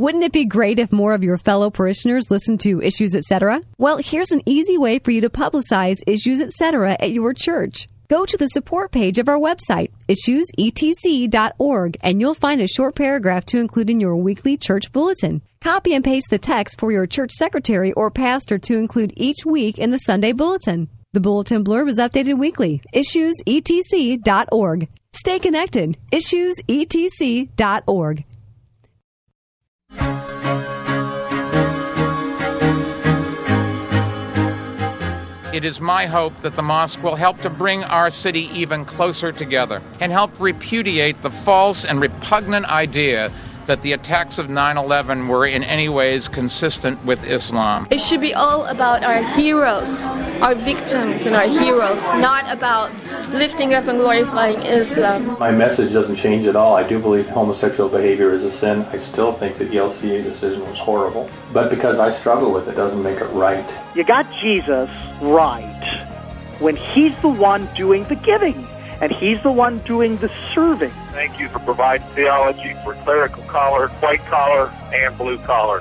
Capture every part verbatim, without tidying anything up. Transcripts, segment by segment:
Wouldn't it be great if more of your fellow parishioners listened to Issues Etc.? Well, here's an easy way for you to publicize Issues Etc. at your church. Go to the support page of our website, issues e t c dot org, and you'll find a short paragraph to include in your weekly church bulletin. Copy and paste the text for your church secretary or pastor to include each week in the Sunday bulletin. The bulletin blurb is updated weekly. issues e t c dot org. Stay connected. issues e t c dot org. It is my hope that the mosque will help to bring our city even closer together and help repudiate the false and repugnant idea that the attacks of nine eleven were in any ways consistent with Islam. It should be all about our heroes, our victims and our heroes, not about lifting up and glorifying Islam. My message doesn't change at all. I do believe homosexual behavior is a sin. I still think that the L C A decision was horrible. But because I struggle with it doesn't make it right. You got Jesus right when he's the one doing the giving. And he's the one doing the serving. Thank you for providing theology for clerical collar, white collar, and blue collar.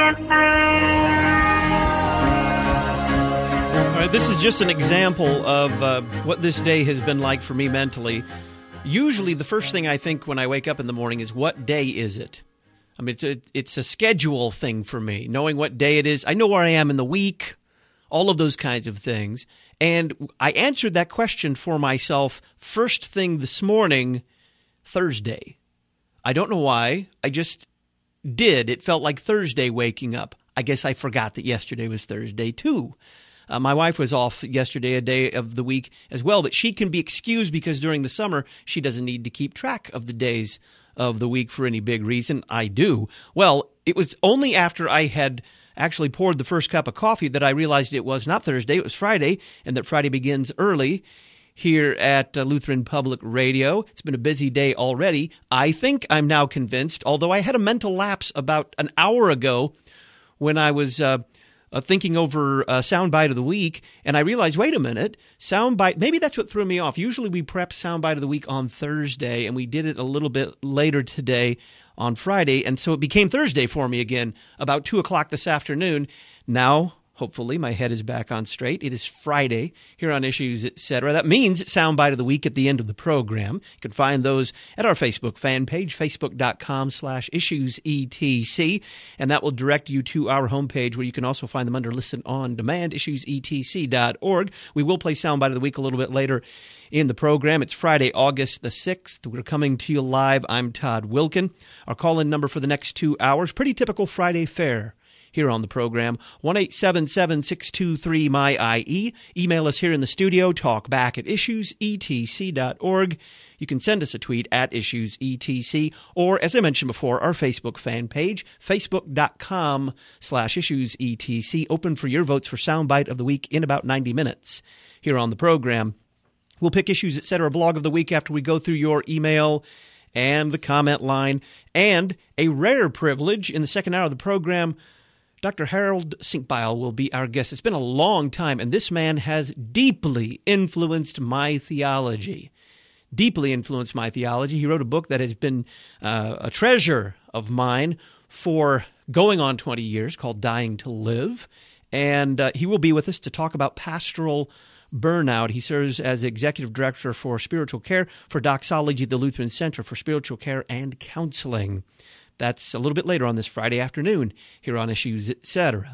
All right, this is just an example of uh, what this day has been like for me mentally. Usually the first thing I think when I wake up in the morning is, what day is it? I mean, it's a, it's a schedule thing for me, knowing what day it is. I know where I am in the week, all of those kinds of things. And I answered that question for myself first thing this morning, Thursday. I don't know why. I just did. It felt like Thursday waking up. I guess I forgot that yesterday was Thursday too. Uh, my wife was off yesterday, a day of the week as well, but she can be excused because during the summer she doesn't need to keep track of the days of the week for any big reason. I do. Well, it was only after I had actually poured the first cup of coffee that I realized it was not Thursday, it was Friday, and that Friday begins early here at uh, Lutheran Public Radio. It's been a busy day already. I think I'm now convinced, although I had a mental lapse about an hour ago when I was uh, uh, thinking over uh, Soundbite of the Week, and I realized, wait a minute, Soundbite, maybe that's what threw me off. Usually we prep Soundbite of the Week on Thursday, and we did it a little bit later today on Friday, and so it became Thursday for me again, about two o'clock this afternoon. Now, hopefully, my head is back on straight. It is Friday here on Issues, et cetera. That means Soundbite of the Week at the end of the program. You can find those at our Facebook fan page, facebook.com slash issuesetc, and that will direct you to our homepage where you can also find them under Listen On Demand, issues e t c dot org. We will play Soundbite of the Week a little bit later in the program. It's Friday, August the sixth. We're coming to you live. I'm Todd Wilkin. Our call-in number for the next two hours, pretty typical Friday fare here on the program, one eight seven seven, six two three, M Y I E. Email us here in the studio, talkback at issues e t c dot org. You can send us a tweet at issuesetc, or, as I mentioned before, our Facebook fan page, facebook.com slash issuesetc, open for your votes for Soundbite of the Week in about ninety minutes here on the program. We'll pick Issues, et cetera, blog of the week after we go through your email and the comment line. And a rare privilege in the second hour of the program, Doctor Harold Sinkbeil will be our guest. It's been a long time, and this man has deeply influenced my theology. Deeply influenced my theology. He wrote a book that has been uh, a treasure of mine for going on twenty years called Dying to Live. And uh, he will be with us to talk about pastoral burnout. He serves as Executive Director for Spiritual Care for Doxology, the Lutheran Center for Spiritual Care and Counseling. That's a little bit later on this Friday afternoon here on Issues, et cetera.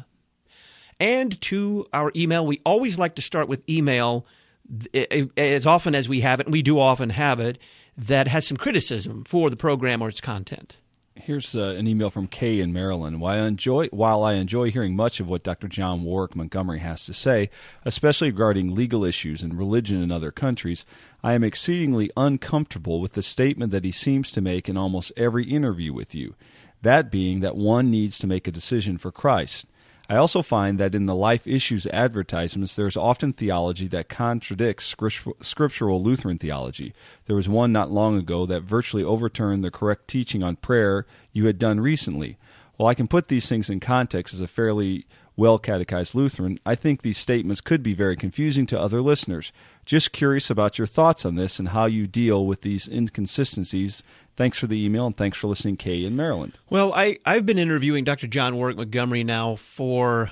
And to our email, we always like to start with email as often as we have it, and we do often have it, that has some criticism for the program or its content. Here's uh, an email from Kay in Maryland. While I, enjoy, while I enjoy hearing much of what Doctor John Warwick Montgomery has to say, especially regarding legal issues and religion in other countries, I am exceedingly uncomfortable with the statement that he seems to make in almost every interview with you, that being that one needs to make a decision for Christ. I also find that in the life issues advertisements, there is often theology that contradicts scriptural Lutheran theology. There was one not long ago that virtually overturned the correct teaching on prayer you had done recently. While I can put these things in context as a fairly well-catechized Lutheran, I think these statements could be very confusing to other listeners. Just curious about your thoughts on this and how you deal with these inconsistencies. Thanks for the email, and thanks for listening, Kay in Maryland. Well, I, I've been interviewing Doctor John Warwick Montgomery now for,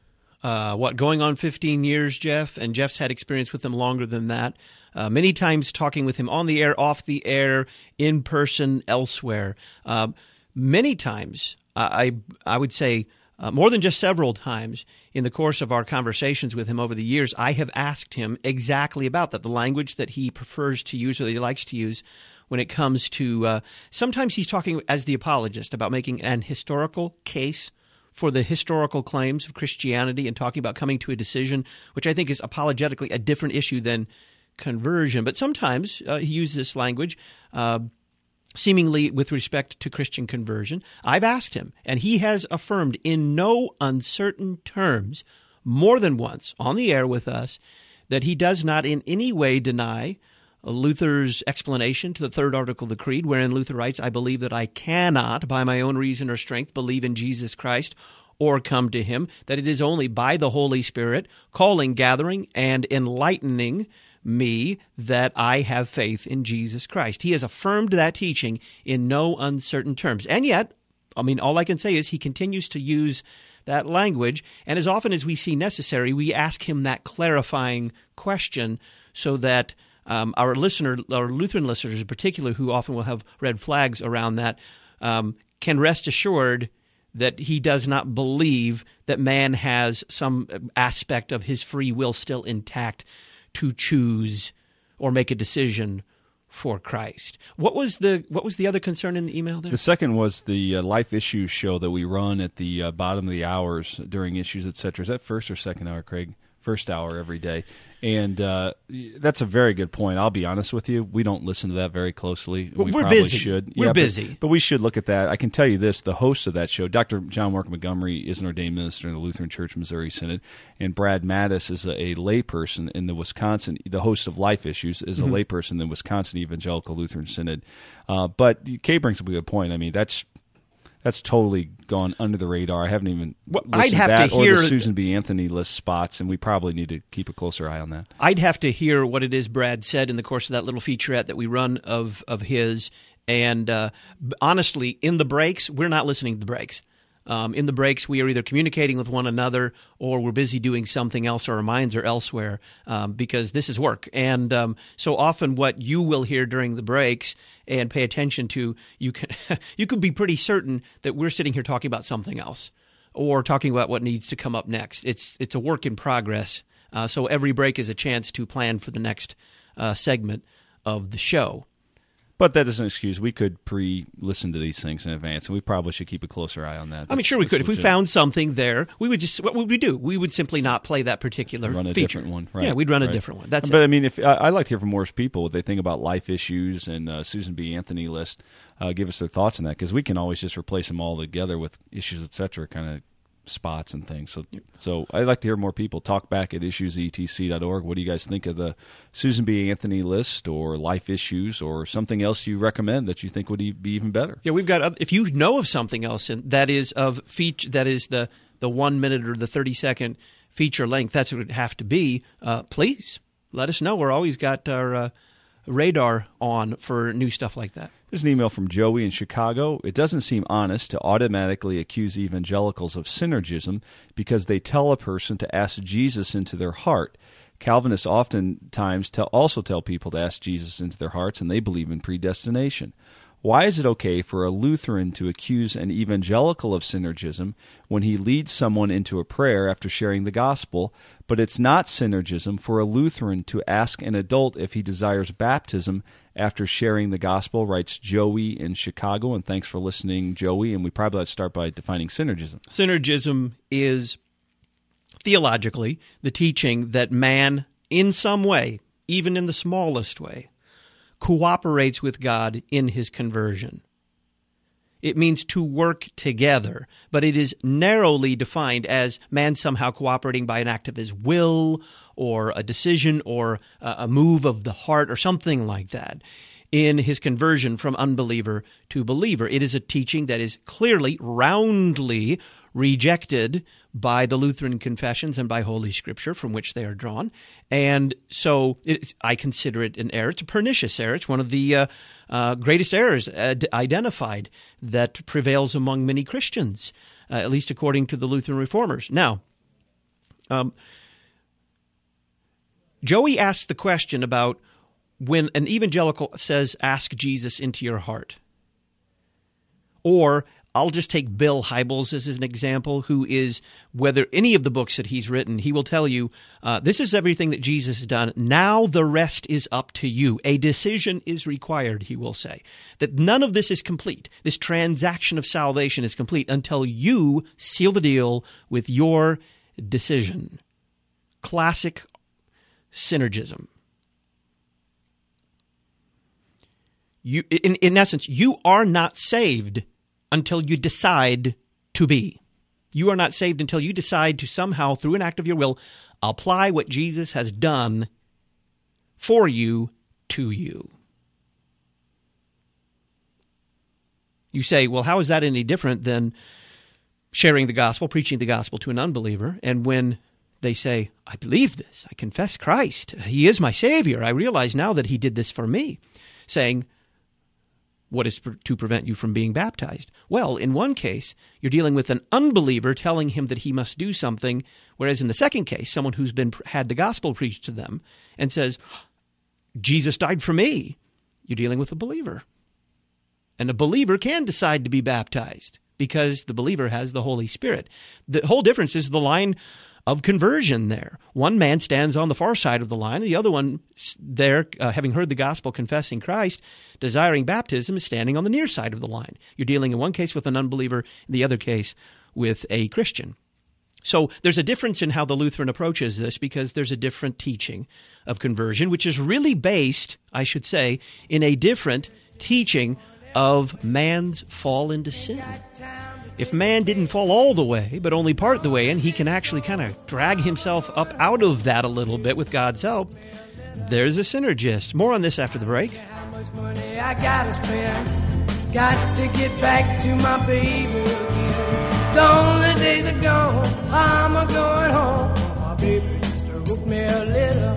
uh, what, going on fifteen years, Jeff? And Jeff's had experience with him longer than that. Uh, many times talking with him on the air, off the air, in person, elsewhere. Uh, many times, I, I would say, Uh, more than just several times in the course of our conversations with him over the years, I have asked him exactly about that, the language that he prefers to use or that he likes to use when it comes to uh, – sometimes he's talking as the apologist about making an historical case for the historical claims of Christianity and talking about coming to a decision, which I think is apologetically a different issue than conversion. But sometimes uh, he uses this language uh, – seemingly with respect to Christian conversion. I've asked him, and he has affirmed in no uncertain terms more than once on the air with us that he does not in any way deny Luther's explanation to the third article of the Creed, wherein Luther writes, I believe that I cannot, by my own reason or strength, believe in Jesus Christ or come to him, that it is only by the Holy Spirit calling, gathering, and enlightening me that I have faith in Jesus Christ. He has affirmed that teaching in no uncertain terms. And yet, I mean, all I can say is he continues to use that language, and as often as we see necessary, we ask him that clarifying question so that um, our listener, our Lutheran listeners in particular, who often will have red flags around that, um, can rest assured that he does not believe that man has some aspect of his free will still intact to choose or make a decision for Christ. What was the what was the other concern in the email there? The second was the uh, Life Issues show that we run at the uh, bottom of the hours during Issues, et cetera. Is that first or second hour, Craig? First hour every day. And uh, that's a very good point. I'll be honest with you. We don't listen to that very closely. Well, we we're probably busy. should. We're yeah, busy. But, but we should look at that. I can tell you this. The host of that show, Doctor John Warwick Montgomery, is an ordained minister in the Lutheran Church Missouri Synod, and Brad Mattis is a, a layperson in the Wisconsin, the host of Life Issues, is a mm-hmm. layperson in the Wisconsin Evangelical Lutheran Synod. Uh, but Kay brings up a good point. I mean, that's That's totally gone under the radar. I haven't even well, listened I'd have to that to hear or the Susan B. Anthony list spots, and we probably need to keep a closer eye on that. I'd have to hear what it is Brad said in the course of that little featurette that we run of of his. And uh, honestly, in the breaks, we're not listening to the breaks. Um, in the breaks, we are either communicating with one another or we're busy doing something else, or our minds are elsewhere um, because this is work. And um, so often what you will hear during the breaks and pay attention to, you can you could be pretty certain that we're sitting here talking about something else or talking about what needs to come up next. It's, it's a work in progress. Uh, so every break is a chance to plan for the next uh, segment of the show. But that doesn't excuse. We could pre-listen to these things in advance, and we probably should keep a closer eye on that. That's, I mean, sure we could. If we legit. found something there, we would just, what would we do? We would simply not play that particular run a feature. different one. Right. Yeah, we'd run right. a different one. That's but it. I mean, if I, I'd like to hear from more people what they think about Life Issues and uh, Susan B. Anthony list. Uh, give us their thoughts on that, because we can always just replace them all together with Issues, et cetera, kind of spots and things. So so I'd like to hear more people talk back at issues e t c dot org. What do you guys think of the Susan B. Anthony list or Life Issues or something else you recommend that you think would be even better? Yeah, we've got, if you know of something else in, that is of feature, that is the, the one minute or the thirty second feature length, that's what it would have to be, uh, please let us know. We're always got our uh, radar on for new stuff like that. There's an email from Joey in Chicago. It doesn't seem honest to automatically accuse evangelicals of synergism because they tell a person to ask Jesus into their heart. Calvinists oftentimes tell, also tell people to ask Jesus into their hearts, and they believe in predestination. Why is it okay for a Lutheran to accuse an evangelical of synergism when he leads someone into a prayer after sharing the gospel, but it's not synergism for a Lutheran to ask an adult if he desires baptism after sharing the gospel, writes Joey in Chicago, and thanks for listening, Joey, and we probably ought to start by defining synergism. Synergism is, theologically, the teaching that man, in some way, even in the smallest way, cooperates with God in his conversion. It means to work together, but it is narrowly defined as man somehow cooperating by an act of his will or a decision or a move of the heart or something like that. in his conversion from unbeliever to believer. It is a teaching that is clearly, roundly rejected by the Lutheran confessions and by Holy Scripture from which they are drawn. And so it's, I consider it an error. It's a pernicious error. It's one of the uh, uh, greatest errors ad- identified that prevails among many Christians, uh, at least according to the Lutheran reformers. Now, um, Joey asked the question about when an evangelical says, ask Jesus into your heart. Or I'll just take Bill Hybels as an example, who is, whether any of the books that he's written, he will tell you, uh, this is everything that Jesus has done. Now the rest is up to you. A decision is required, he will say. That none of this is complete. This transaction of salvation is complete until you seal the deal with your decision. Classic synergism. You, in, in essence, you are not saved until you decide to be. You are not saved until you decide to somehow, through an act of your will, apply what Jesus has done for you to you. You say, well, how is that any different than sharing the gospel, preaching the gospel to an unbeliever? And when they say, I believe this, I confess Christ, he is my Savior, I realize now that he did this for me, saying, what is to prevent you from being baptized? Well, in one case, you're dealing with an unbeliever telling him that he must do something, whereas in the second case, someone who's been had the gospel preached to them and says, Jesus died for me. You're dealing with a believer. And a believer can decide to be baptized because the believer has the Holy Spirit. The whole difference is the line of conversion there. One man stands on the far side of the line, and the other one there, uh, having heard the gospel, confessing Christ, desiring baptism, is standing on the near side of the line. You're dealing in one case with an unbeliever, in the other case with a Christian. So there's a difference in how the Lutheran approaches this because there's a different teaching of conversion, which is really based, I should say, in a different teaching of man's fall into sin. If man didn't fall all the way, but only part the way, and he can actually kind of drag himself up out of that a little bit with God's help, there's a synergist. More on this after the break. How much money I gotta spend? Got to get back to my baby again. The only days are gone, I'm a going home. My baby just to hook me a little.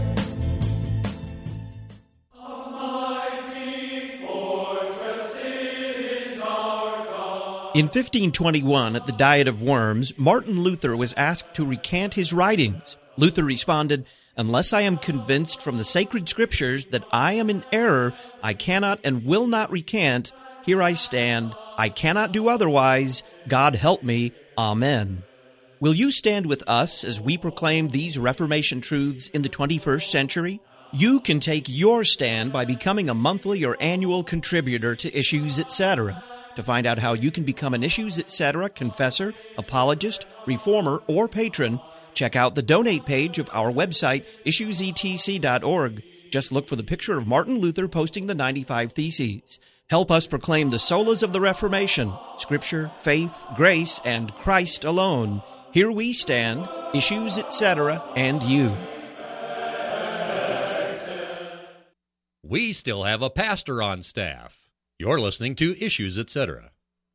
In fifteen twenty-one, at the Diet of Worms, Martin Luther was asked to recant his writings. Luther responded, "Unless I am convinced from the sacred scriptures that I am in error, I cannot and will not recant. Here I stand. I cannot do otherwise. God help me. Amen." Will you stand with us as we proclaim these Reformation truths in the twenty-first century? You can take your stand by becoming a monthly or annual contributor to Issues, et cetera. To find out how you can become an Issues, et cetera confessor, apologist, reformer, or patron, check out the donate page of our website, issues e t c dot org. Just look for the picture of Martin Luther posting the ninety-five Theses. Help us proclaim the solas of the Reformation, Scripture, faith, grace, and Christ alone. Here we stand, Issues, et cetera, and you. We still have a pastor on staff. You're listening to Issues, et cetera.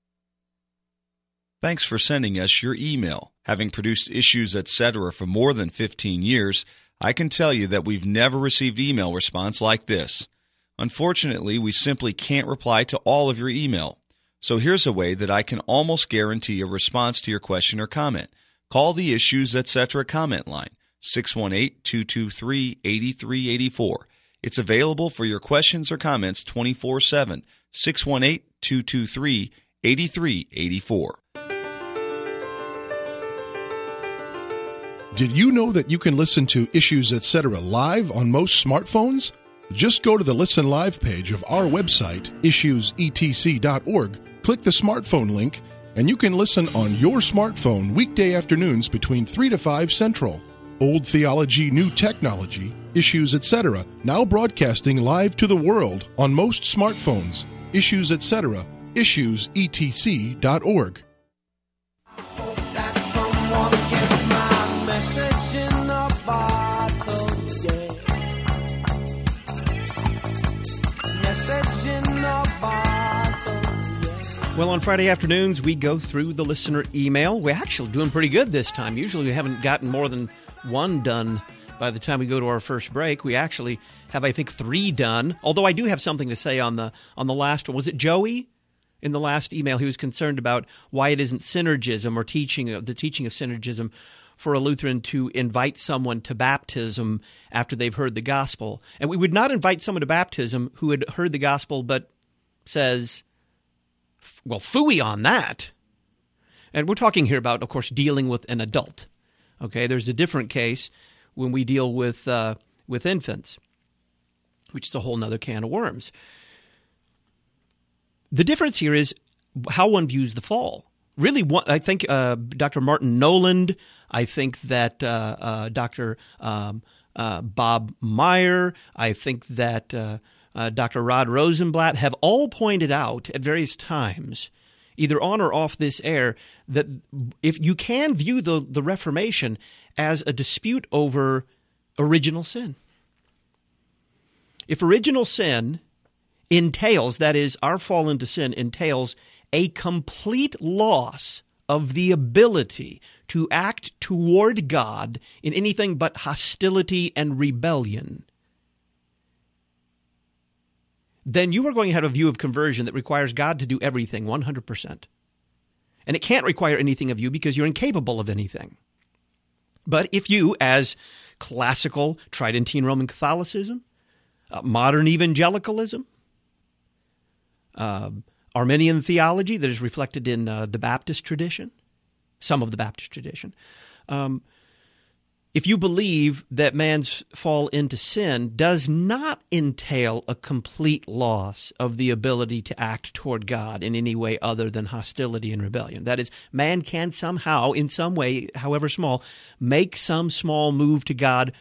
Thanks for sending us your email. Having produced Issues, et cetera for more than fifteen years, I can tell you that we've never received email response like this. Unfortunately, we simply can't reply to all of your email. So here's a way that I can almost guarantee a response to your question or comment. Call the Issues, et cetera comment line, six one eight, two two three, eight three eight four. It's available for your questions or comments twenty-four seven, six one eight, two two three, eight three eight four. Did you know that you can listen to Issues, et cetera live on most smartphones? Just go to the Listen Live page of our website, issues e t c dot org, click the smartphone link, and you can listen on your smartphone weekday afternoons between three to five Central. Old theology, new technology, Issues, et cetera, now broadcasting live to the world on most smartphones. Issues, et cetera, issues e t c dot org. such in a bottle. Well, on Friday afternoons, we go through the listener email. We're actually doing pretty good this time. Usually we haven't gotten more than one done by the time we go to our first break. We actually have, I think, three done, although I do have something to say on the on the last one. Was it Joey? In the last email, he was concerned about why it isn't synergism or teaching of the teaching of synergism for a Lutheran to invite someone to baptism after they've heard the gospel. And we would not invite someone to baptism who had heard the gospel but says, well, phooey on that. And we're talking here about, of course, dealing with an adult. Okay, there's a different case when we deal with uh, with infants, which is a whole nother can of worms. The difference here is how one views the fall. Really, one, I think uh, Doctor Martin Noland, I think that uh, uh, Doctor Um, uh, Bob Meyer, I think that uh, uh, Doctor Rod Rosenblatt have all pointed out at various times, either on or off this air, that if you can view the, the Reformation as a dispute over original sin. If original sin entails, that is, our fall into sin entails a complete loss of the ability to act toward God in anything but hostility and rebellion, then you are going to have a view of conversion that requires God to do everything one hundred percent. And it can't require anything of you because you're incapable of anything. But if you, as classical Tridentine Roman Catholicism, uh, modern evangelicalism, uh, Arminian theology that is reflected in uh, the Baptist tradition, some of the Baptist tradition, um, if you believe that man's fall into sin does not entail a complete loss of the ability to act toward God in any way other than hostility and rebellion, that is, man can somehow, in some way, however small, make some small move to God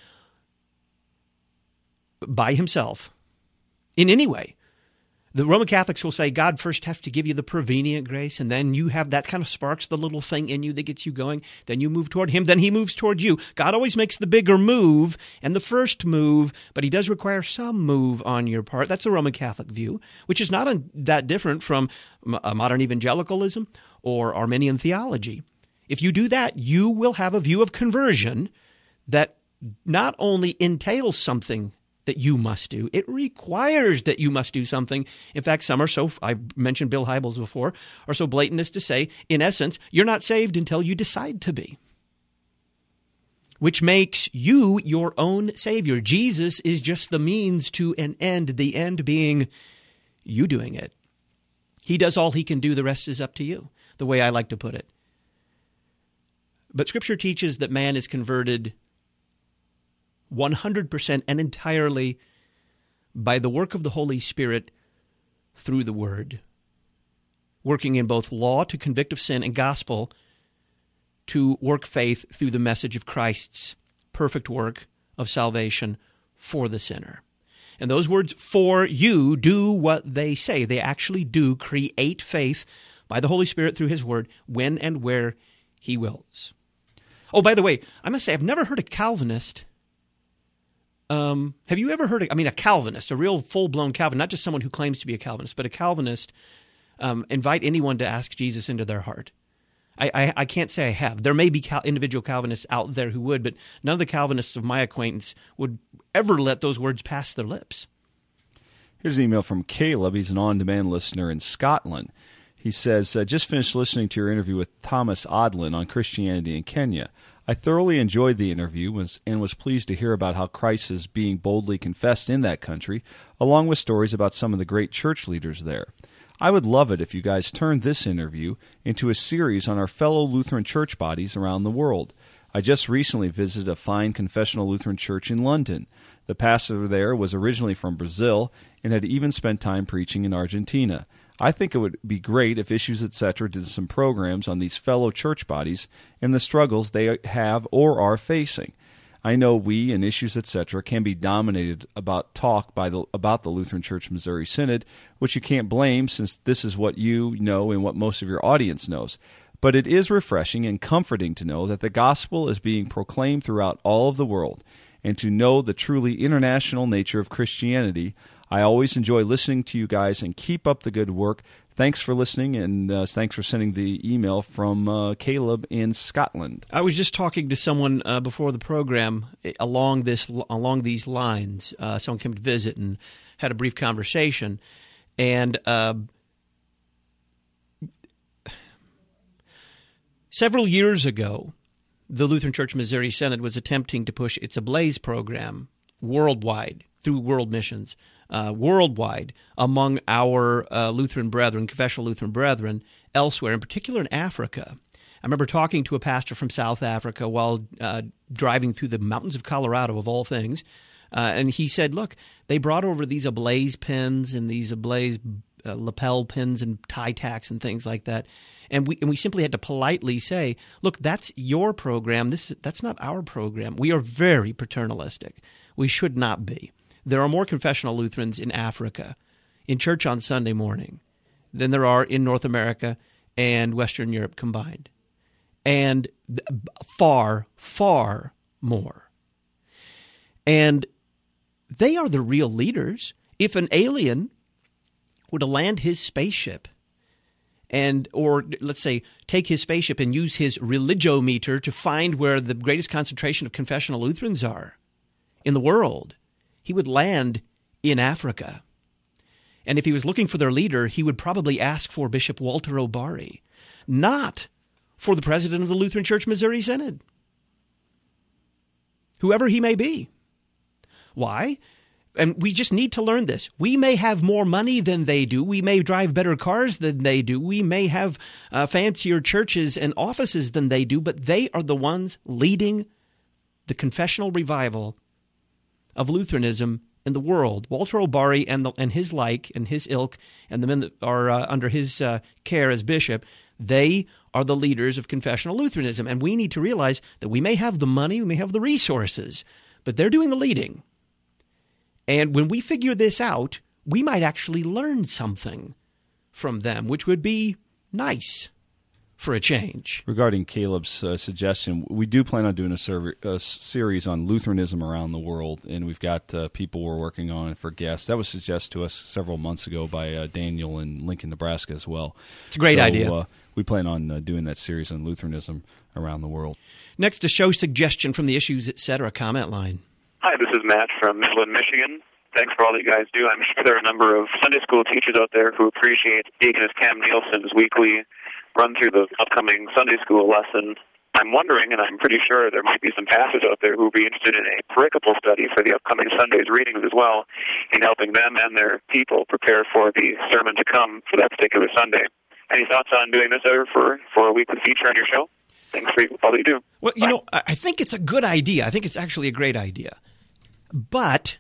by himself, in any way. The Roman Catholics will say God first has to give you the prevenient grace, and then you have that kind of sparks the little thing in you that gets you going. Then you move toward him, then he moves toward you. God always makes the bigger move and the first move, but he does require some move on your part. That's a Roman Catholic view, which is not a, that different from a modern evangelicalism or Arminian theology. If you do that, you will have a view of conversion that not only entails something that you must do, it requires that you must do something. In fact, some are so, I mentioned Bill Hybels before, are so blatant as to say, in essence, you're not saved until you decide to be, which makes you your own Savior. Jesus is just the means to an end, the end being you doing it. He does all he can do, the rest is up to you, the way I like to put it. But Scripture teaches that man is converted one hundred percent and entirely by the work of the Holy Spirit through the Word, working in both law to convict of sin and gospel to work faith through the message of Christ's perfect work of salvation for the sinner. And those words, for you, do what they say. They actually do create faith by the Holy Spirit through His Word when and where He wills. Oh, by the way, I must say, I've never heard a Calvinist Um, have you ever heard, of, I mean, a Calvinist, a real full-blown Calvinist, not just someone who claims to be a Calvinist, but a Calvinist, um, invite anyone to ask Jesus into their heart? I, I, I can't say I have. There may be Cal- individual Calvinists out there who would, but none of the Calvinists of my acquaintance would ever let those words pass their lips. Here's an email from Caleb. He's an on-demand listener in Scotland. He says, uh, just finished listening to your interview with Thomas Odlin on Christianity in Kenya. I thoroughly enjoyed the interview and was pleased to hear about how Christ is being boldly confessed in that country, along with stories about some of the great church leaders there. I would love it if you guys turned this interview into a series on our fellow Lutheran church bodies around the world. I just recently visited a fine confessional Lutheran church in London. The pastor there was originally from Brazil and had even spent time preaching in Argentina. I think it would be great if Issues et cetera did some programs on these fellow church bodies and the struggles they have or are facing. I know we and Issues et cetera can be dominated about talk by the about the Lutheran Church Missouri Synod, which you can't blame since this is what you know and what most of your audience knows. But it is refreshing and comforting to know that the gospel is being proclaimed throughout all of the world, and to know the truly international nature of Christianity. I always enjoy listening to you guys, and keep up the good work. Thanks for listening, and uh, thanks for sending the email from uh, Caleb in Scotland. I was just talking to someone uh, before the program along this along these lines. Uh, someone came to visit and had a brief conversation, and uh, several years ago, the Lutheran Church Missouri Synod was attempting to push its Ablaze program worldwide through World Missions. Uh, worldwide among our uh, Lutheran brethren, confessional Lutheran brethren, elsewhere, in particular in Africa. I remember talking to a pastor from South Africa while uh, driving through the mountains of Colorado, of all things, uh, and he said, look, they brought over these Ablaze pins and these Ablaze uh, lapel pins and tie tacks and things like that, and we and we simply had to politely say, look, that's your program. This that's not our program. We are very paternalistic. We should not be. There are more confessional Lutherans in Africa, in church on Sunday morning, than there are in North America and Western Europe combined. And far, far more. And they are the real leaders. If an alien were to land his spaceship and, or let's say, take his spaceship and use his religiometer to find where the greatest concentration of confessional Lutherans are in the world, he would land in Africa. And if he was looking for their leader, he would probably ask for Bishop Walter O'Barry, not for the president of the Lutheran Church Missouri Synod, whoever he may be. Why? And we just need to learn this. We may have more money than they do. We may drive better cars than they do. We may have uh, fancier churches and offices than they do, but they are the ones leading the confessional revival of Lutheranism in the world. Walter O'Barry and the, and his like and his ilk and the men that are uh, under his uh, care as bishop, they are the leaders of confessional Lutheranism. And we need to realize that we may have the money, we may have the resources, but they're doing the leading. And when we figure this out, we might actually learn something from them, which would be nice for a change. Regarding Caleb's uh, suggestion, we do plan on doing a, server, a series on Lutheranism around the world, and we've got uh, people we're working on for guests. That was suggested to us several months ago by uh, Daniel in Lincoln, Nebraska as well. It's a great so, idea. Uh, we plan on uh, doing that series on Lutheranism around the world. Next, a show suggestion from the Issues Etc. comment line. Hi, this is Matt from Midland, Michigan. Thanks for all that you guys do. I'm sure there are a number of Sunday school teachers out there who appreciate Deaconess Cam Nielsen's weekly run through the upcoming Sunday school lesson. I'm wondering, and I'm pretty sure there might be some pastors out there who would be interested in a pericopal study for the upcoming Sunday's readings as well, in helping them and their people prepare for the sermon to come for that particular Sunday. Any thoughts on doing this ever for, for a weekly feature on your show? Thanks for all that you do. Well, you Bye. know, I think it's a good idea. I think it's actually a great idea. But,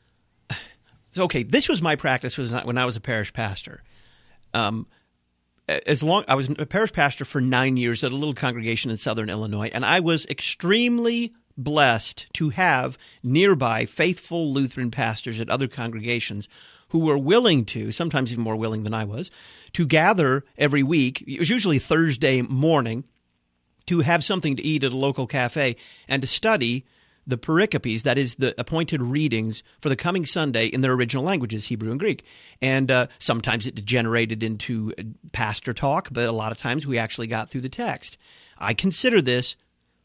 so, okay, this was my practice was when I was a parish pastor. Um, as long I was a parish pastor for nine years at a little congregation in southern Illinois, and I was extremely blessed to have nearby faithful Lutheran pastors at other congregations who were willing to, sometimes even more willing than I was, to gather every week. It was usually Thursday morning, to have something to eat at a local cafe and to study the pericopes, that is, the appointed readings for the coming Sunday in their original languages, Hebrew and Greek. And uh, sometimes it degenerated into pastor talk, but a lot of times we actually got through the text. I consider this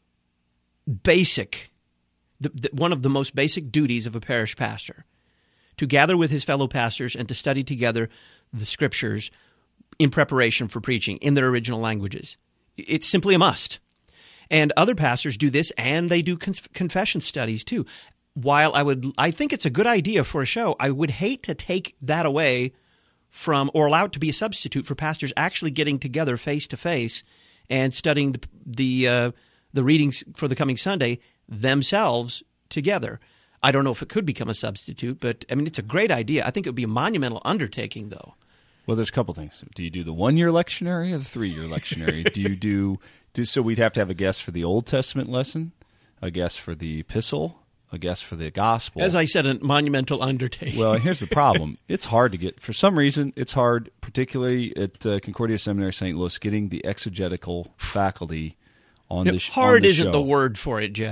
basic, the, the, one of the most basic duties of a parish pastor, to gather with his fellow pastors and to study together the Scriptures in preparation for preaching in their original languages. It's simply a must. And other pastors do this, and they do conf- confession studies too. While I would, I think it's a good idea for a show, I would hate to take that away from, or allow it to be a substitute for pastors actually getting together face to face and studying the the, uh, the readings for the coming Sunday themselves together. I don't know if it could become a substitute, but I mean, it's a great idea. I think it would be a monumental undertaking, though. Well, there's a couple things. Do you do the one-year lectionary or the three-year lectionary? do you do, do so? We'd have to have a guest for the Old Testament lesson, a guest for the epistle, a guest for the gospel. As I said, a monumental undertaking. Well, here's the problem. It's hard to get. For some reason, it's hard, particularly at uh, Concordia Seminary, Saint Louis, getting the exegetical faculty on no, the sh- Hard on the isn't show. the word for it, Jeff.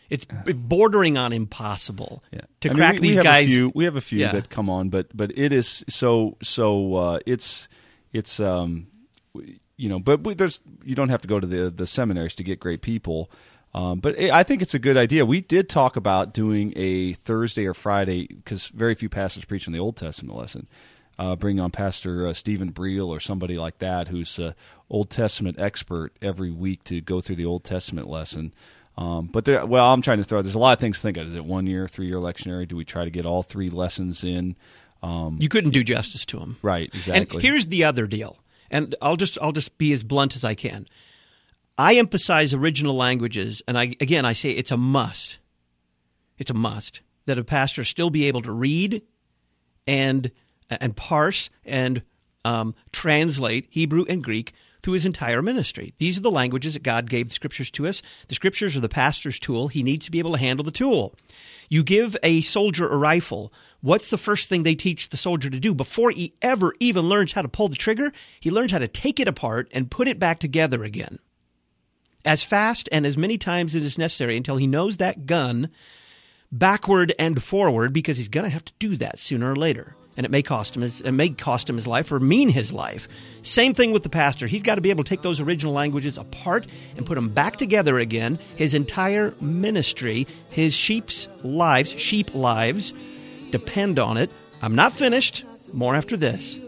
It's bordering on impossible yeah. to I mean, crack we, these we have guys. A few, we have a few yeah. that come on, but but it is so so uh, it's it's um you know, but we, there's you don't have to go to the the seminaries to get great people. Um, but I think it's a good idea. We did talk about doing a Thursday or Friday because very few pastors preach in the Old Testament lesson. Uh, bring on Pastor uh, Stephen Breel or somebody like that who's an Old Testament expert every week to go through the Old Testament lesson. Um, but there, well, I'm trying to throw. There's a lot of things to think of. Is it one year, three year lectionary? Do we try to get all three lessons in? Um, you couldn't do justice to them, right? Exactly. And here's the other deal. And I'll just I'll just be as blunt as I can. I emphasize original languages, and I again I say it's a must. It's a must that a pastor still be able to read and and parse and um, translate Hebrew and Greek through his entire ministry. These are the languages that God gave the Scriptures to us. The Scriptures are the pastor's tool. He needs to be able to handle the tool. You give a soldier a rifle. What's the first thing they teach the soldier to do before he ever even learns how to pull the trigger? He learns how to take it apart and put it back together again, as fast and as many times as is necessary until he knows that gun backward and forward, because he's going to have to do that sooner or later. And it may cost him his, it may cost him his life or mean his life. Same thing with the pastor. He's got to be able to take those original languages apart and put them back together again. His entire ministry, his sheep's lives, sheep lives, depend on it. I'm not finished. More after this.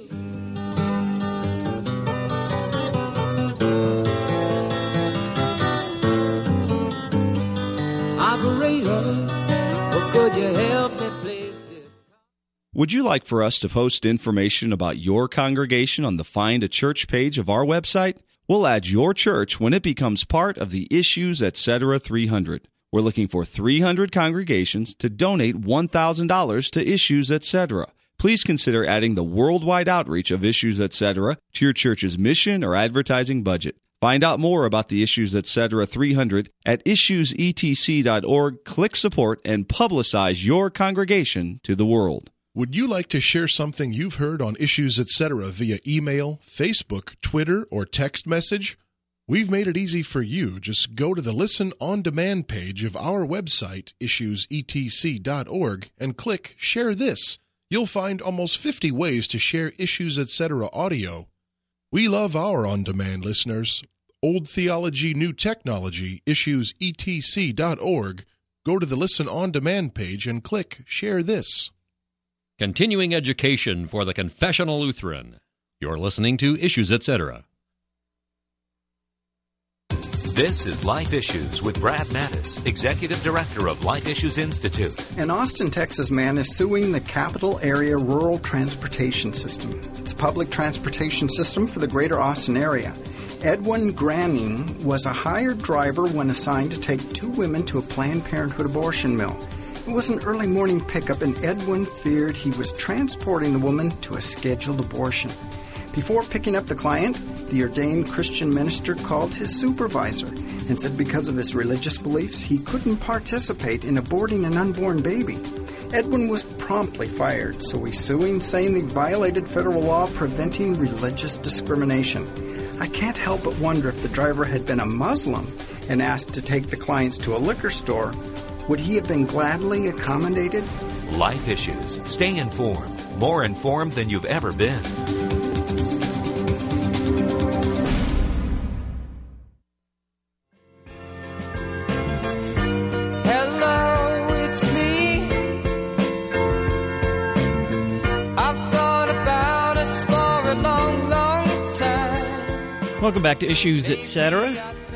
Operator, could you help me please? Would you like for us to post information about your congregation on the Find a Church page of our website? We'll add your church when it becomes part of the Issues Etc. three hundred. We're looking for three hundred congregations to donate one thousand dollars to Issues Etc. Please consider adding the worldwide outreach of Issues Etc. to your church's mission or advertising budget. Find out more about the Issues Etc. three hundred at issues e t c dot org. Click support and publicize your congregation to the world. Would you like to share something you've heard on Issues Etc. via email, Facebook, Twitter, or text message? We've made it easy for you. Just go to the Listen on Demand page of our website, issues e t c dot org, and click Share This. You'll find almost fifty ways to share Issues Etc. audio. We love our on-demand listeners. Old Theology, New Technology, issues e t c dot org. Go to the Listen on Demand page and click Share This. Continuing education for the Confessional Lutheran. You're listening to Issues Etc. This is Life Issues with Brad Mattis, Executive Director of Life Issues Institute. An Austin, Texas man is suing the Capital Area Rural Transportation System. It's a public transportation system for the greater Austin area. Edwin Granning was a hired driver when assigned to take two women to a Planned Parenthood abortion mill. It was an early morning pickup, and Edwin feared he was transporting the woman to a scheduled abortion. Before picking up the client, the ordained Christian minister called his supervisor and said because of his religious beliefs, he couldn't participate in aborting an unborn baby. Edwin was promptly fired, so he's suing, saying he violated federal law preventing religious discrimination. I can't help but wonder if the driver had been a Muslim and asked to take the clients to a liquor store, would he have been gladly accommodated? Life Issues. Stay informed. More informed than you've ever been. Welcome back to Issues Etc.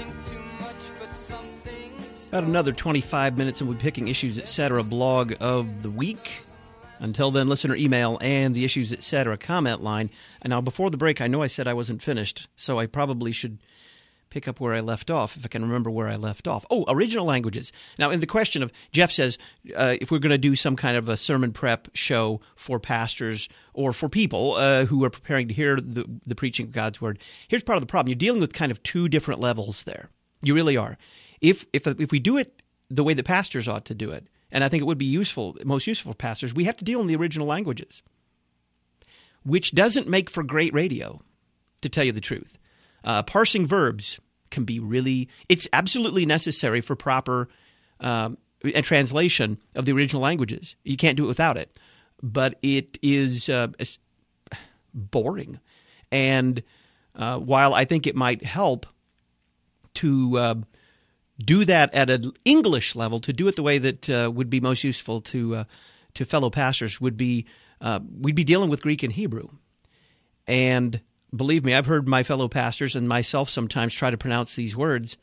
About another twenty-five minutes and we'll be picking Issues Etc. blog of the week. Until then, listener email and the Issues Etc. comment line. And now before the break, I know I said I wasn't finished, so I probably should pick up where I left off, if I can remember where I left off. Oh, original languages. Now, in the question of, Jeff says, uh, if we're going to do some kind of a sermon prep show for pastors or for people uh, who are preparing to hear the, the preaching of God's Word, here's part of the problem. You're dealing with kind of two different levels there. You really are. If if if we do it the way the pastors ought to do it, and I think it would be useful, most useful for pastors, we have to deal in the original languages, which doesn't make for great radio, to tell you the truth. Uh, parsing verbs can be really – it's absolutely necessary for proper um, a translation of the original languages. You can't do it without it. But it is uh, boring. And uh, while I think it might help to uh, do that at an English level, to do it the way that uh, would be most useful to uh, to fellow pastors, would be uh, we'd be dealing with Greek and Hebrew. And believe me, I've heard my fellow pastors and myself sometimes try to pronounce these words.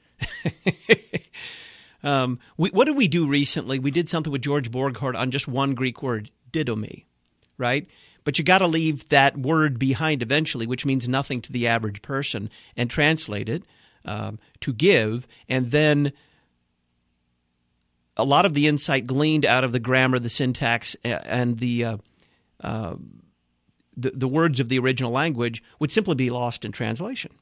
um, we, what did we do recently? We did something with George Borghardt on just one Greek word, didomi, right? But you got to leave that word behind eventually, which means nothing to the average person, and translate it um, to give, and then a lot of the insight gleaned out of the grammar, the syntax, and the uh, uh, the, the words of the original language would simply be lost in translation.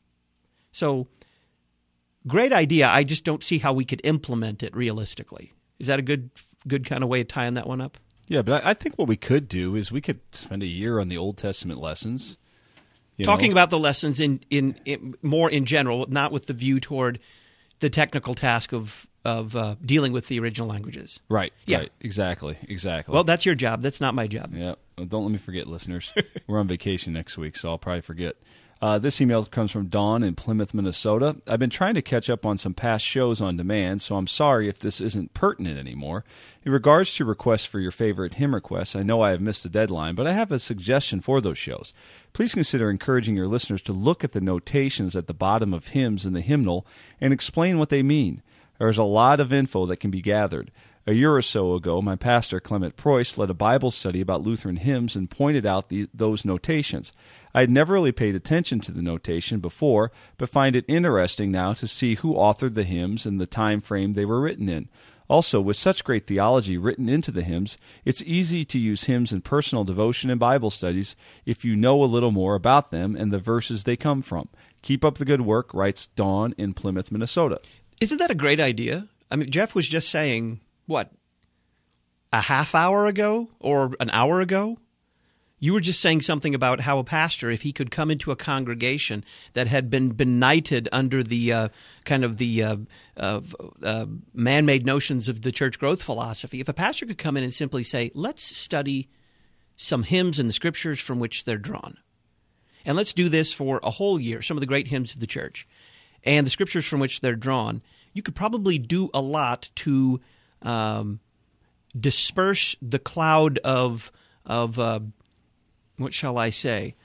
So, great idea. I just don't see how we could implement it realistically. Is that a good good kind of way of tying that one up? Yeah, but I think what we could do is we could spend a year on the Old Testament lessons. Talking know. about the lessons in, in, in more in general, not with the view toward the technical task of of uh, dealing with the original languages. Right. Yeah. Right. Exactly. Exactly. Well, that's your job. That's not my job. Yeah. Well, don't let me forget, listeners. We're on vacation next week, so I'll probably forget. Uh, this email comes from Dawn in Plymouth, Minnesota. I've been trying to catch up on some past shows on demand, so I'm sorry if this isn't pertinent anymore. In regards to requests for your favorite hymn requests, I know I have missed the deadline, but I have a suggestion for those shows. Please consider encouraging your listeners to look at the notations at the bottom of hymns in the hymnal and explain what they mean. There's a lot of info that can be gathered. A year or so ago, my pastor, Clement Preuss, led a Bible study about Lutheran hymns and pointed out the, those notations. I had never really paid attention to the notation before, but find it interesting now to see who authored the hymns and the time frame they were written in. Also, with such great theology written into the hymns, it's easy to use hymns in personal devotion and Bible studies if you know a little more about them and the verses they come from. Keep up the good work, writes Dawn in Plymouth, Minnesota. Isn't that a great idea? I mean, Jeff was just saying, what, a half hour ago or an hour ago? You were just saying something about how a pastor, if he could come into a congregation that had been benighted under the uh, kind of the uh, uh, uh, man-made notions of the church growth philosophy, if a pastor could come in and simply say, let's study some hymns in the scriptures from which they're drawn. And let's do this for a whole year, some of the great hymns of the church, and the scriptures from which they're drawn, you could probably do a lot to um, disperse the cloud of of uh, what shall I say?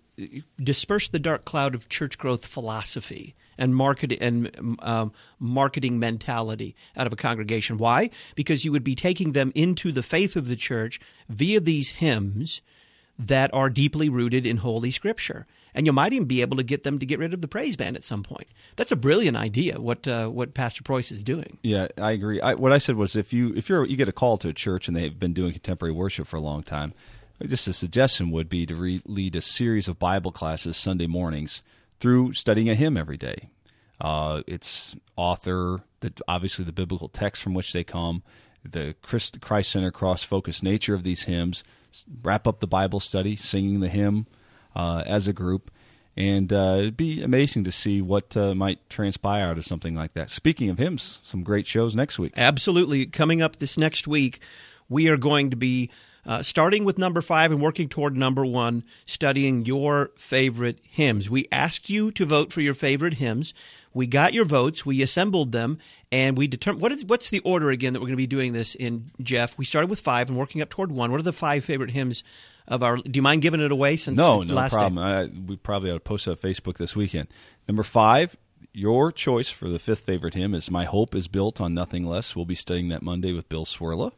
Disperse the dark cloud of church growth philosophy and marketing and um, marketing mentality out of a congregation. Why? Because you would be taking them into the faith of the church via these hymns that are deeply rooted in Holy Scripture. And you might even be able to get them to get rid of the praise band at some point. That's a brilliant idea, what uh, what Pastor Preuss is doing. Yeah, I agree. I, what I said was if you if you're you get a call to a church and they've been doing contemporary worship for a long time, just a suggestion would be to re- lead a series of Bible classes Sunday mornings through studying a hymn every day. Uh, its author, the, obviously the biblical text from which they come, the Christ-centered, cross-focused nature of these hymns, wrap up the Bible study, singing the hymn uh, as a group, and uh, it'd be amazing to see what uh, might transpire out of something like that. Speaking of hymns, some great shows next week. Absolutely. Coming up this next week, we are going to be Uh, starting with number five and working toward number one, studying your favorite hymns. We asked you to vote for your favorite hymns. We got your votes. We assembled them, and we determined what is what's the order again that we're going to be doing this in, Jeff? We started with five and working up toward one. What are the five favorite hymns of our? Do you mind giving it away? Since no, no last problem. I, we probably ought to post it on Facebook this weekend. Number five. Your choice for the fifth favorite hymn is "My Hope is Built on Nothing Less." We'll be studying that Monday with Bill Swirla.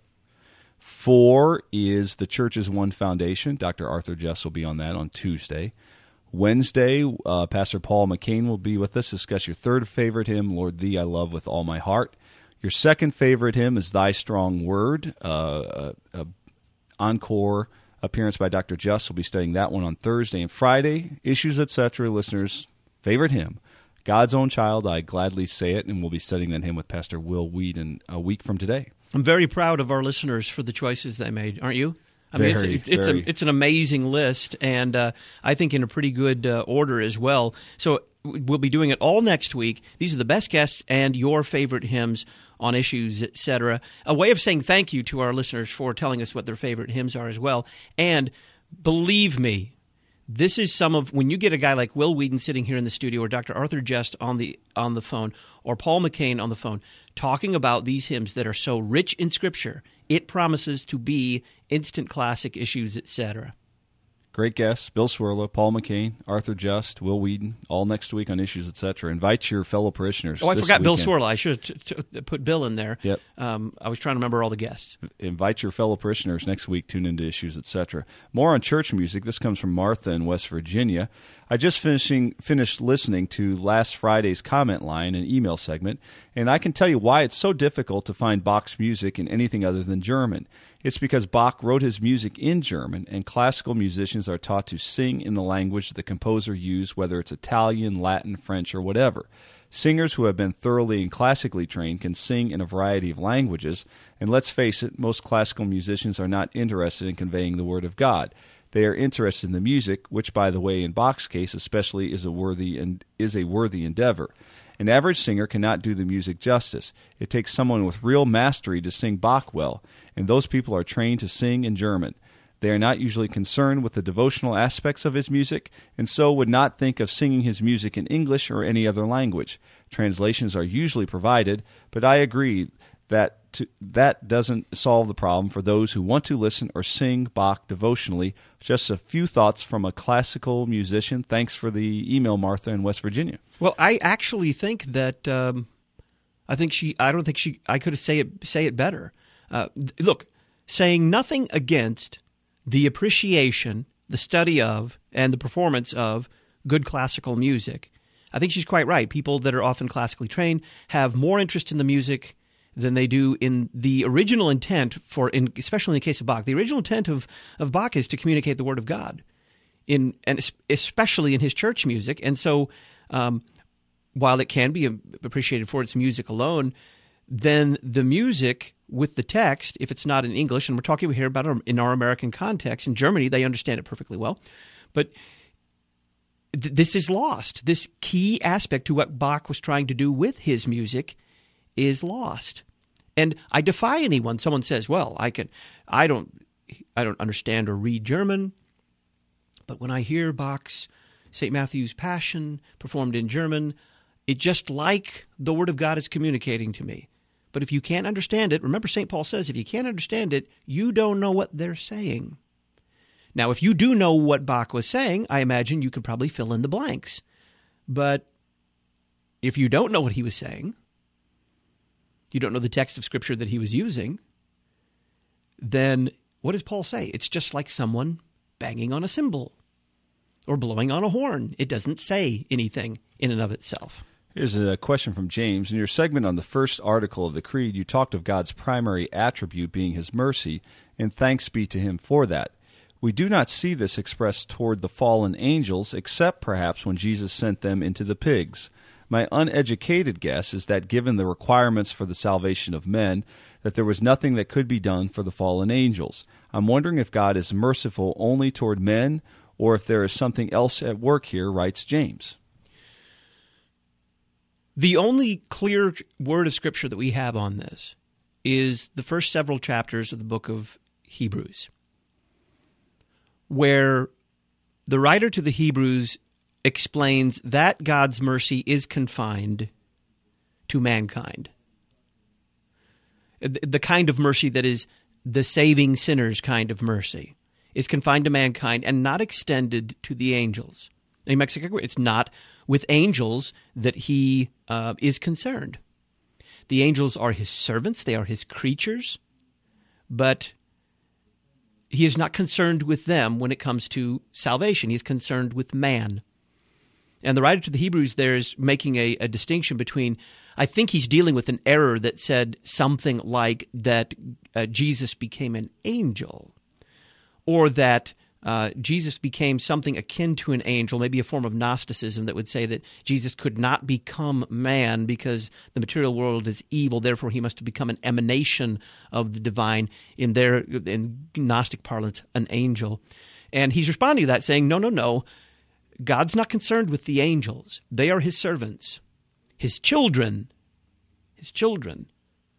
Four is The Church is One Foundation. Doctor Arthur Jess will be on that on Tuesday. Wednesday, uh, Pastor Paul McCain will be with us to discuss your third favorite hymn, Lord Thee I Love With All My Heart. Your second favorite hymn is Thy Strong Word. Uh, a, a encore appearance by Doctor Jess will be studying that one on Thursday. And Friday, Issues, et cetera, listeners' favorite hymn, God's Own Child, I Gladly Say It, and we'll be studying that hymn with Pastor Will Whedon a week from today. I'm very proud of our listeners for the choices they made, aren't you? I very, mean, it's, it's, very. a, it's an amazing list, and uh, I think in a pretty good uh, order as well. So we'll be doing it all next week. These are the best guests and your favorite hymns on Issues, et cetera. A way of saying thank you to our listeners for telling us what their favorite hymns are as well. And believe me, this is some of, when you get a guy like Will Wheaton sitting here in the studio, or Doctor Arthur Just on the on the phone, or Paul McCain on the phone, talking about these hymns that are so rich in Scripture, it promises to be instant classic Issues, et cetera. Great guests, Bill Cwirla, Paul McCain, Arthur Just, Will Wheaton, all next week on Issues, et cetera. Invite your fellow parishioners. Oh, I this forgot weekend. Bill Cwirla. I should have t- t- put Bill in there. Yep. Um, I was trying to remember all the guests. Invite your fellow parishioners next week. Tune into Issues, et cetera. More on church music. This comes from Martha in West Virginia. I just finishing finished listening to last Friday's comment line and email segment, and I can tell you why it's so difficult to find Bach's music in anything other than German. It's because Bach wrote his music in German, and classical musicians are taught to sing in the language the composer used, whether it's Italian, Latin, French, or whatever. Singers who have been thoroughly and classically trained can sing in a variety of languages, and let's face it, most classical musicians are not interested in conveying the Word of God. They are interested in the music, which, by the way, in Bach's case especially, is a worthy and is a worthy endeavor. An average singer cannot do the music justice. It takes someone with real mastery to sing Bach well, and those people are trained to sing in German. They are not usually concerned with the devotional aspects of his music, and so would not think of singing his music in English or any other language. Translations are usually provided, but I agree that to, that doesn't solve the problem for those who want to listen or sing Bach devotionally. Just a few thoughts from a classical musician. Thanks for the email, Martha in West Virginia. Well, I actually think that um, I think she. I don't think she. I could say it say it better. Uh, look, saying nothing against the appreciation, the study of, and the performance of good classical music. I think she's quite right. People that are often classically trained have more interest in the music than they do in the original intent for, in, especially in the case of Bach. The original intent of, of Bach is to communicate the Word of God, in and especially in his church music. And so um, while it can be appreciated for its music alone, then the music with the text, if it's not in English, and we're talking here about our, in our American context, in Germany they understand it perfectly well, but th- this is lost. This key aspect to what Bach was trying to do with his music is lost. And I defy anyone. Someone says, "Well, I can, I don't, I don't understand or read German, but when I hear Bach's Saint Matthew's Passion performed in German, it's just like the Word of God is communicating to me." But if you can't understand it, remember Saint Paul says, if you can't understand it, you don't know what they're saying. Now, if you do know what Bach was saying, I imagine you could probably fill in the blanks. But if you don't know what he was saying, you don't know the text of Scripture that he was using, then what does Paul say? It's just like someone banging on a cymbal or blowing on a horn. It doesn't say anything in and of itself. Here's a question from James. In your segment on the first article of the Creed, you talked of God's primary attribute being his mercy, and thanks be to him for that. We do not see this expressed toward the fallen angels, except perhaps when Jesus sent them into the pigs. My uneducated guess is that given the requirements for the salvation of men, that there was nothing that could be done for the fallen angels. I'm wondering if God is merciful only toward men, or if there is something else at work here, writes James. The only clear word of Scripture that we have on this is the first several chapters of the book of Hebrews, where the writer to the Hebrews explains that God's mercy is confined to mankind. The kind of mercy that is the saving sinners kind of mercy is confined to mankind and not extended to the angels. In Mexico, it's not with angels that he uh, is concerned. The angels are his servants, they are his creatures, but he is not concerned with them when it comes to salvation. He is concerned with man. And the writer to the Hebrews there is making a, a distinction between, I think he's dealing with an error that said something like that uh, Jesus became an angel, or that Uh, Jesus became something akin to an angel, maybe a form of Gnosticism that would say that Jesus could not become man because the material world is evil, therefore he must have become an emanation of the divine, in their in Gnostic parlance, an angel. And he's responding to that saying, no, no, no, God's not concerned with the angels. They are his servants, his children, his children.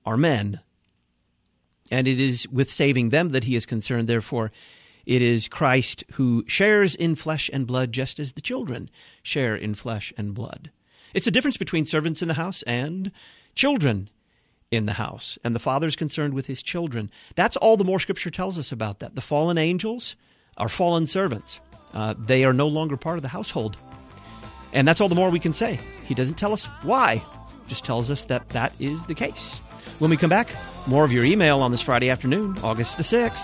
are men. And it is with saving them that he is concerned. Therefore, it is Christ who shares in flesh and blood just as the children share in flesh and blood. It's a difference between servants in the house and children in the house. And the Father is concerned with his children. That's all the more Scripture tells us about that. The fallen angels are fallen servants. Uh, they are no longer part of the household. And that's all the more we can say. He doesn't tell us why. Just tells us that that is the case. When we come back, more of your email on this Friday afternoon, August the sixth.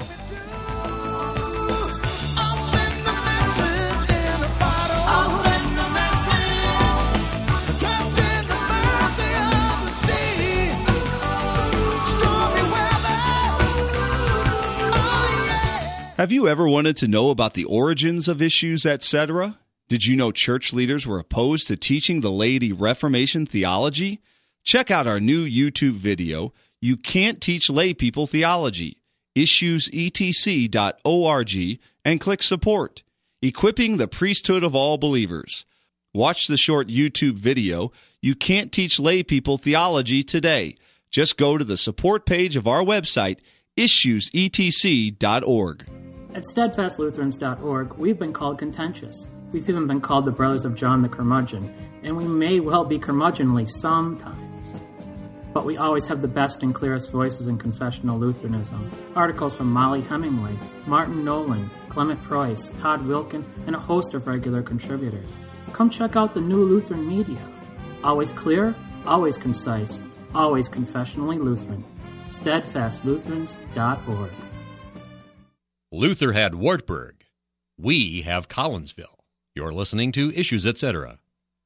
Have you ever wanted to know about the origins of Issues, et cetera? Did you know church leaders were opposed to teaching the laity Reformation theology? Check out our new YouTube video, You Can't Teach Lay People Theology, issues e t c dot org, and click Support, Equipping the Priesthood of All Believers. Watch the short YouTube video, You Can't Teach Lay People Theology, today. Just go to the support page of our website, issues e t c dot org. At steadfast lutherans dot org, we've been called contentious. We've even been called the brothers of John the Curmudgeon, and we may well be curmudgeonly sometimes. But we always have the best and clearest voices in confessional Lutheranism. Articles from Molly Hemingway, Martin Nolan, Clement Preuss, Todd Wilkin, and a host of regular contributors. Come check out the new Lutheran media. Always clear, always concise, always confessionally Lutheran. steadfast lutherans dot org. Luther had Wartburg. We have Collinsville. You're listening to Issues, et cetera.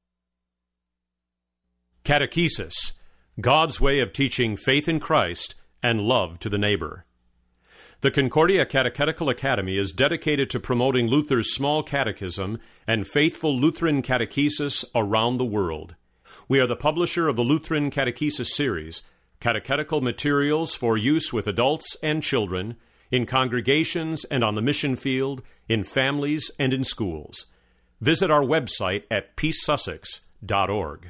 Catechesis, God's way of teaching faith in Christ and love to the neighbor. The Concordia Catechetical Academy is dedicated to promoting Luther's small catechism and faithful Lutheran catechesis around the world. We are the publisher of the Lutheran Catechesis series, catechetical materials for use with adults and children, in congregations and on the mission field, in families and in schools. Visit our website at peace sussex dot org.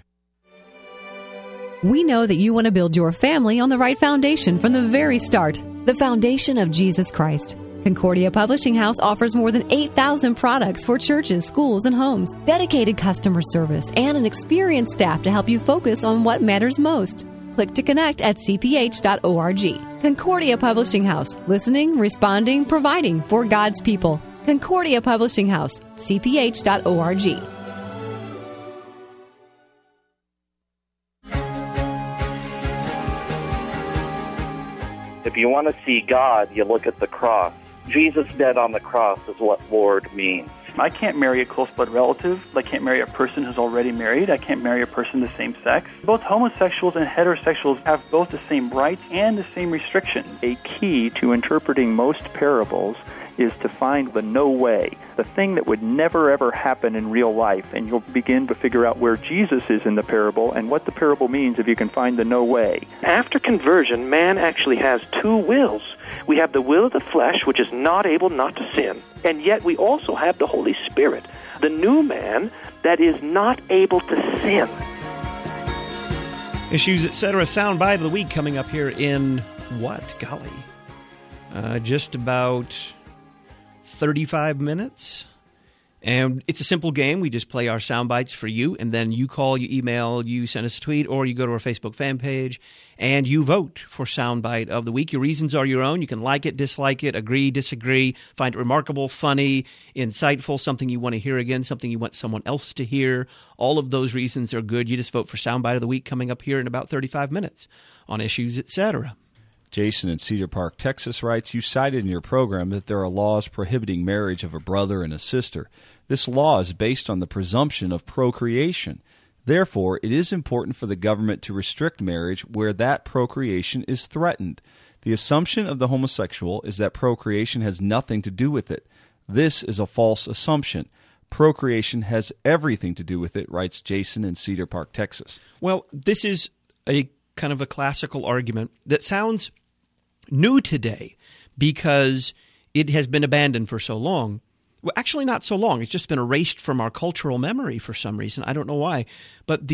We know that you want to build your family on the right foundation from the very start, the foundation of Jesus Christ. Concordia Publishing House offers more than eight thousand products for churches, schools, and homes, dedicated customer service, and an experienced staff to help you focus on what matters most. Click to connect at c p h dot org. Concordia Publishing House, listening, responding, providing for God's people. Concordia Publishing House, c p h dot org. If you want to see God, you look at the cross. Jesus dead on the cross is what Lord means. I can't marry a close blood relative. I can't marry a person who's already married. I can't marry a person the same sex. Both homosexuals and heterosexuals have both the same rights and the same restrictions. A key to interpreting most parables is to find the no way, the thing that would never ever happen in real life, and you'll begin to figure out where Jesus is in the parable and what the parable means if you can find the no way. After conversion, man actually has two wills. We have the will of the flesh, which is not able not to sin, and yet we also have the Holy Spirit, the new man that is not able to sin. Issues, et cetera. Soundbite of the week coming up here in what? Golly. Uh, just about thirty-five minutes. And it's a simple game. We just play our sound bites for you, and then you call, you email, you send us a tweet, or you go to our Facebook fan page, and you vote for soundbite of the week. Your reasons are your own. You can like it, dislike it, agree, disagree, find it remarkable, funny, insightful, something you want to hear again, something you want someone else to hear. All of those reasons are good. You just vote for soundbite of the week coming up here in about thirty-five minutes on Issues, et cetera. Jason in Cedar Park, Texas writes, you cited in your program that there are laws prohibiting marriage of a brother and a sister. This law is based on the presumption of procreation. Therefore, it is important for the government to restrict marriage where that procreation is threatened. The assumption of the homosexual is that procreation has nothing to do with it. This is a false assumption. Procreation has everything to do with it, writes Jason in Cedar Park, Texas. Well, this is a kind of a classical argument that sounds new today because it has been abandoned for so long. Well, actually not so long. It's just been erased from our cultural memory for some reason. I don't know why. But the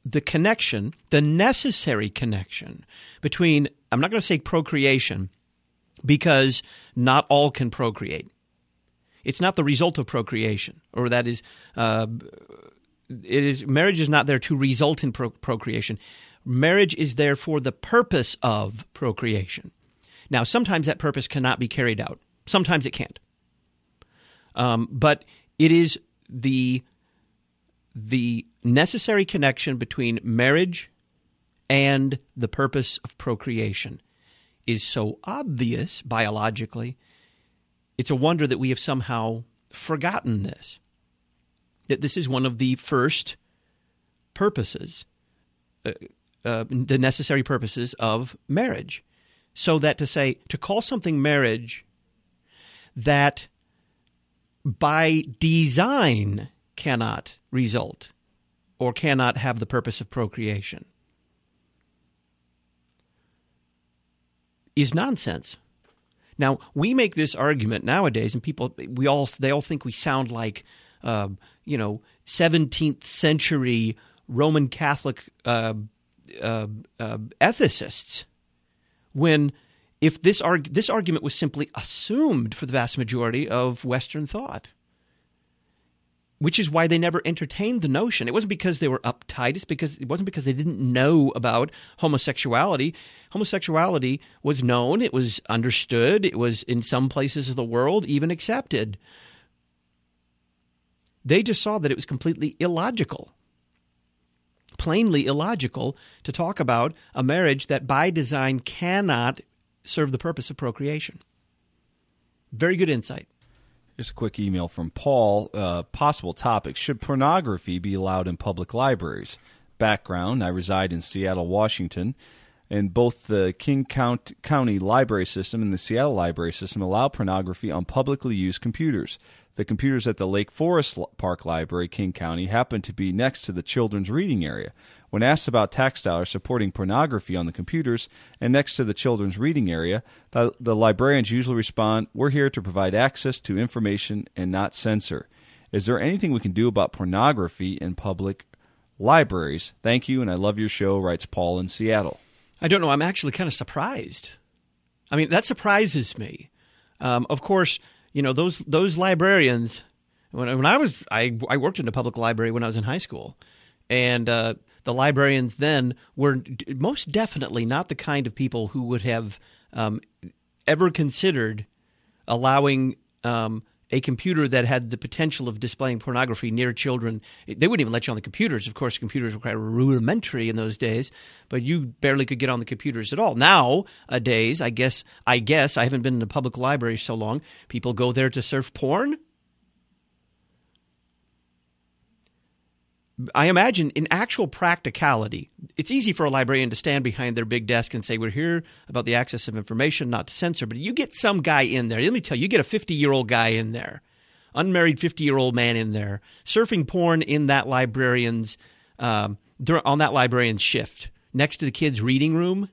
the connection, the necessary connection between, I'm not going to say procreation, because not all can procreate. It's not the result of procreation, or that is, uh, it is marriage is not there to result in pro- procreation. Marriage is there for the purpose of procreation. Now, sometimes that purpose cannot be carried out. Sometimes it can't. Um, but it is the the necessary connection between marriage and the purpose of procreation is so obvious biologically, it's a wonder that we have somehow forgotten this, that this is one of the first purposes, uh, uh, the necessary purposes of marriage. So that to say, to call something marriage that by design cannot result or cannot have the purpose of procreation is nonsense. Now, we make this argument nowadays, and people, we all, they all think we sound like, uh, you know, seventeenth century Roman Catholic uh, uh, uh, ethicists, when if this arg- this argument was simply assumed for the vast majority of Western thought, which is why they never entertained the notion. It wasn't because they were uptight. It's because it wasn't because they didn't know about homosexuality. Homosexuality was known. It was understood. It was in some places of the world even accepted. They just saw that it was completely illogical, plainly illogical, to talk about a marriage that by design cannot serve the purpose of procreation. Very good insight. Here's a quick email from Paul. Uh, possible topic: should pornography be allowed in public libraries? Background: I reside in Seattle, Washington, and both the King County Library System and the Seattle Library System allow pornography on publicly used computers. The computers at the Lake Forest Park Library, King County, happen to be next to the children's reading area. When asked about tax dollars supporting pornography on the computers and next to the children's reading area, the, the librarians usually respond, "We're here to provide access to information and not censor." Is there anything we can do about pornography in public libraries? Thank you, and I love your show, writes Paul in Seattle. I don't know. I'm actually kind of surprised. I mean, that surprises me. Um, of course, you know, those those librarians, when, when I was, I, I worked in a public library when I was in high school, and uh, the librarians then were most definitely not the kind of people who would have um, ever considered allowing um, a computer that had the potential of displaying pornography near children. They wouldn't even let you on the computers. Of course, computers were quite rudimentary in those days, but you barely could get on the computers at all. Nowadays, I guess, I guess, I haven't been in a public library so long, people go there to surf porn. I imagine in actual practicality, it's easy for a librarian to stand behind their big desk and say, "We're here about the access of information, not to censor." But you get some guy in there. Let me tell you, you get a fifty-year-old guy in there, unmarried fifty-year-old man in there, surfing porn in that librarian's um, on that librarian's shift next to the kids' reading room.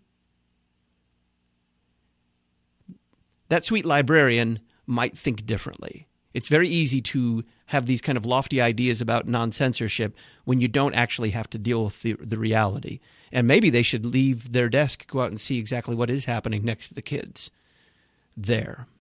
That sweet librarian might think differently. It's very easy to have these kind of lofty ideas about non-censorship when you don't actually have to deal with the, the reality. And maybe they should leave their desk, go out and see exactly what is happening next to the kids there.